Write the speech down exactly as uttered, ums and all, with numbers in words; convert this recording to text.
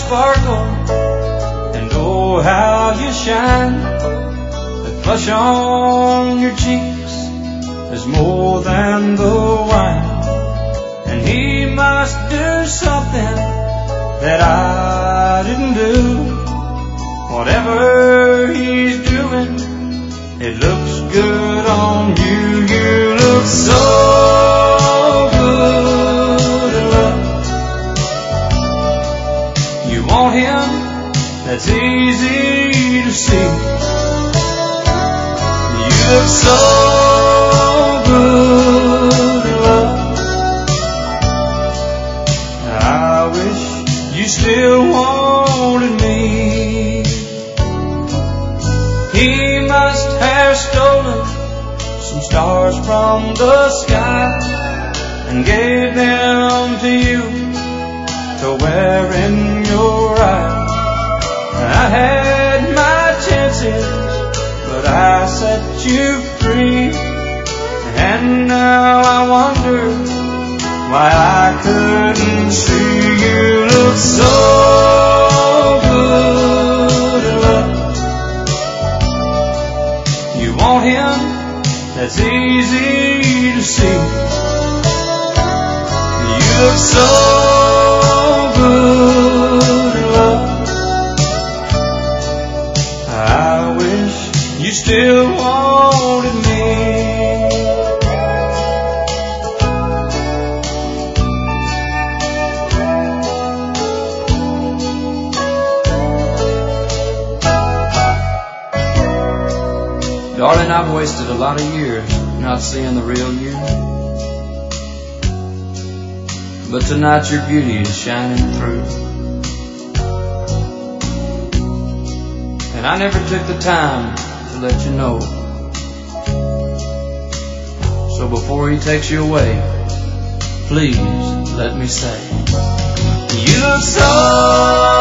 sparkle, and oh, how you shine. The flush on your cheeks is more than the wine. And he must do something that I didn't do. Whatever he's doing, it looks good on you. You look so good in love. You want him, that's easy to see. You look so good in love. I wish you still wanted me. He must have stolen some stars from the sky and gave them to you to wear in your eyes. I had my chances, but I set you free, and now I wonder why I couldn't see. You look so good in love. You want him, that's easy to see. You look so good in love. I wish you still wanted me. Darling, I've wasted a lot of years not seeing the real you. But tonight your beauty is shining through. And I never took the time to let you know. So before he takes you away, please let me say, you look so